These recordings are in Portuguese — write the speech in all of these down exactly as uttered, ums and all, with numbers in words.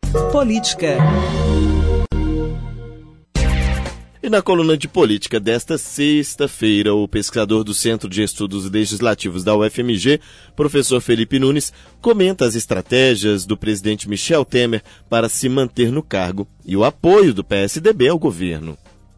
Política. E na coluna de política desta sexta-feira, o pesquisador do Centro de Estudos Legislativos da U F M G, professor Felipe Nunes, comenta as estratégias do presidente Michel Temer para se manter no cargo e o apoio do P S D B ao governo.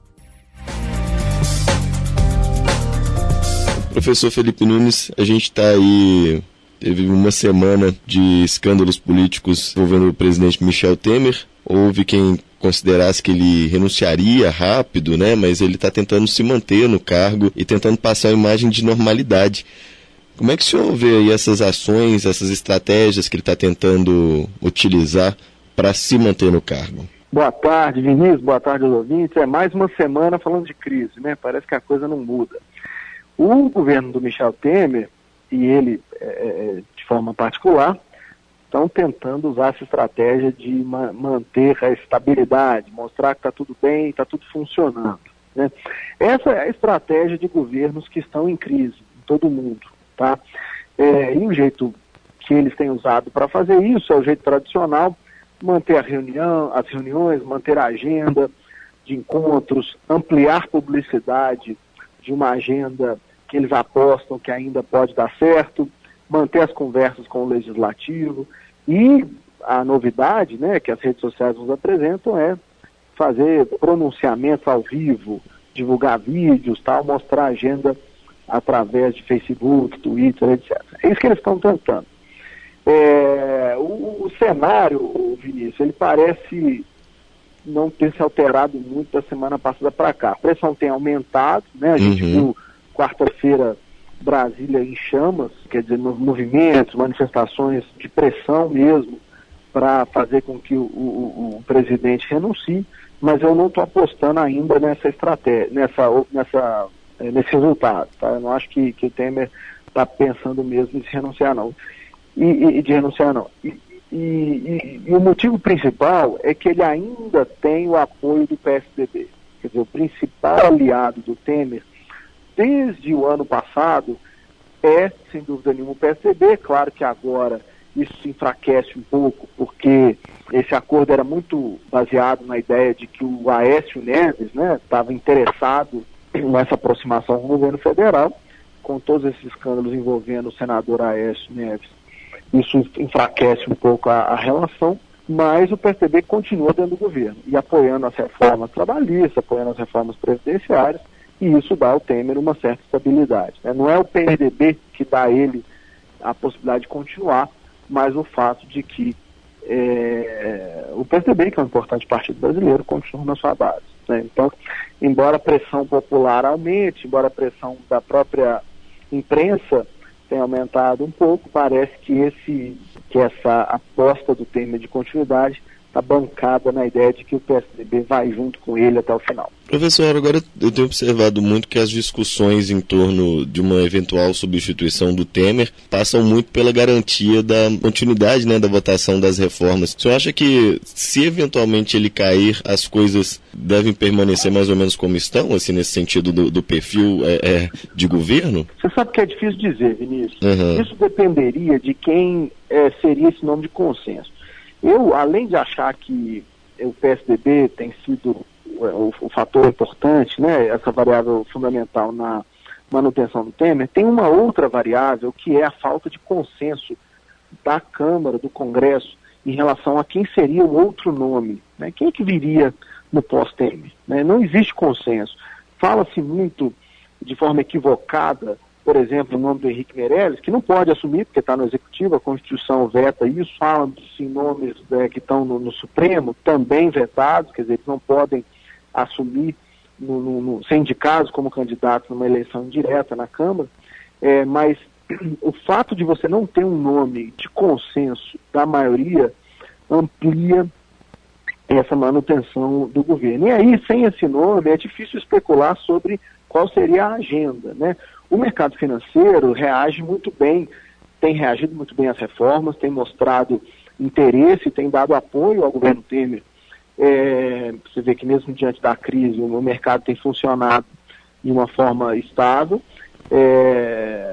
Professor Felipe Nunes, a gente está aí, teve uma semana de escândalos políticos envolvendo o presidente Michel Temer. Houve quem considerasse que ele renunciaria rápido, né? Mas ele está tentando se manter no cargo e tentando passar uma imagem de normalidade. Como é que o senhor vê aí essas ações, essas estratégias que ele está tentando utilizar para se manter no cargo? Boa tarde, Vinícius. Boa tarde aos ouvintes. É mais uma semana falando de crise, né? Parece que a coisa não muda. O governo do Michel Temer, e ele é, de forma particular, estão tentando usar essa estratégia de ma- manter a estabilidade, mostrar que está tudo bem, está tudo funcionando, né? Essa é a estratégia de governos que estão em crise, em todo o mundo, tá? É, e o jeito que eles têm usado para fazer isso é o jeito tradicional, manter a reunião, as reuniões, manter a agenda de encontros, ampliar publicidade de uma agenda que eles apostam que ainda pode dar certo, manter as conversas com o Legislativo, e a novidade, né, que as redes sociais nos apresentam é fazer pronunciamentos ao vivo, divulgar vídeos, tal, mostrar a agenda através de Facebook, Twitter, etcétera. É isso que eles estão tentando. É, o, o cenário, Vinícius, ele parece não ter se alterado muito da semana passada para cá. A pressão tem aumentado, né? A gente Uhum. viu quarta-feira Brasília em chamas, quer dizer, movimentos, manifestações de pressão mesmo, para fazer com que o, o, o presidente renuncie, mas eu não estou apostando ainda nessa estratégia, nessa, nessa, nesse resultado, tá? Eu não acho que, que o Temer está pensando mesmo em se renunciar, não. E, e de renunciar, não. E, e, e, e o motivo principal é que ele ainda tem o apoio do P S D B. Quer dizer, o principal aliado do Temer desde o ano passado é, sem dúvida nenhuma, o P S D B. Claro que agora isso se enfraquece um pouco, porque esse acordo era muito baseado na ideia de que o Aécio Neves, né, estava interessado nessa aproximação com o governo federal, com todos esses escândalos envolvendo o senador Aécio Neves. Isso enfraquece um pouco a, a relação, mas o P S D B continua dentro do governo e apoiando as reformas trabalhistas, apoiando as reformas previdenciárias, e isso dá ao Temer uma certa estabilidade, né? Não é o P M D B que dá a ele a possibilidade de continuar, mas o fato de que é, o P S D B, que é um importante partido brasileiro, continua na sua base, né? Então, embora a pressão popular aumente, embora a pressão da própria imprensa tenha aumentado um pouco, parece que, esse, que essa aposta do Temer de continuidade está bancada na ideia de que o P S D B vai junto com ele até o final. Professor, agora eu tenho observado muito que as discussões em torno de uma eventual substituição do Temer passam muito pela garantia da continuidade, né, da votação das reformas. O senhor acha que, se eventualmente ele cair, as coisas devem permanecer mais ou menos como estão, assim, nesse sentido do, do perfil é, é, de governo? Você sabe que é difícil dizer, Vinícius. Uhum. Isso dependeria de quem é, seria esse nome de consenso. Eu, além de achar que o P S D B tem sido o, o fator importante, né, essa variável fundamental na manutenção do Temer, tem uma outra variável que é a falta de consenso da Câmara, do Congresso, em relação a quem seria o outro nome, né? Quem é que viria no pós-Temer, né? Não existe consenso. Fala-se muito de forma equivocada, por exemplo, o nome do Henrique Meirelles, que não pode assumir, porque está no Executivo, a Constituição veta isso, falam-se em nomes é, que estão no, no Supremo, também vetados, quer dizer, eles não podem assumir, no, no, no, ser indicados como candidatos numa eleição indireta na Câmara, é, mas o fato de você não ter um nome de consenso da maioria amplia essa manutenção do governo. E aí, sem esse nome, é difícil especular sobre qual seria a agenda, né? O mercado financeiro reage muito bem, tem reagido muito bem às reformas, tem mostrado interesse, tem dado apoio ao governo Temer. É, você vê que mesmo diante da crise, o mercado tem funcionado de uma forma estável. É,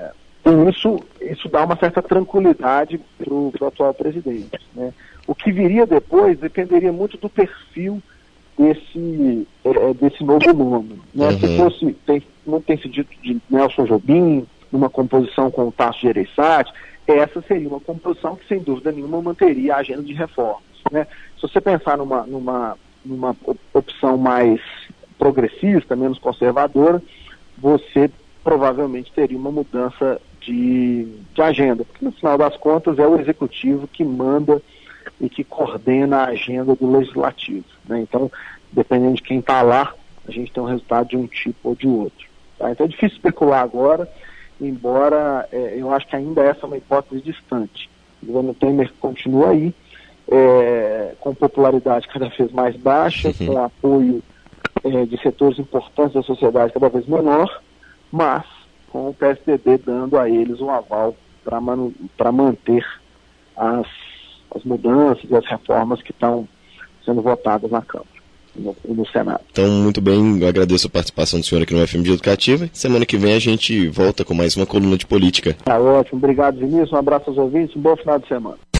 E isso, isso dá uma certa tranquilidade para o atual presidente, né? O que viria depois dependeria muito do perfil desse, é, desse novo nome, né? Uhum. Se fosse, tem, não tem se dito de Nelson Jobim, numa composição com o Tasso Gereissati, essa seria uma composição que, sem dúvida nenhuma, manteria a agenda de reformas, né? Se você pensar numa, numa, numa opção mais progressista, menos conservadora, você provavelmente teria uma mudança de, de agenda, porque no final das contas é o executivo que manda e que coordena a agenda do legislativo, né? Então, dependendo de quem está lá, a gente tem um resultado de um tipo ou de outro, tá? Então é difícil especular agora, embora é, eu acho que ainda essa é uma hipótese distante. O governo Temer continua aí, é, com popularidade cada vez mais baixa, uhum. com apoio é, de setores importantes da sociedade cada vez menor, mas com o P S D B dando a eles um aval para man, para manter as, as mudanças e as reformas que estão sendo votadas na Câmara e no, no Senado. Então, muito bem, eu agradeço a participação do senhor aqui no F M G Educativa. Semana que vem a gente volta com mais uma coluna de política. Tá ótimo, obrigado, Vinícius, um abraço aos ouvintes, um bom final de semana.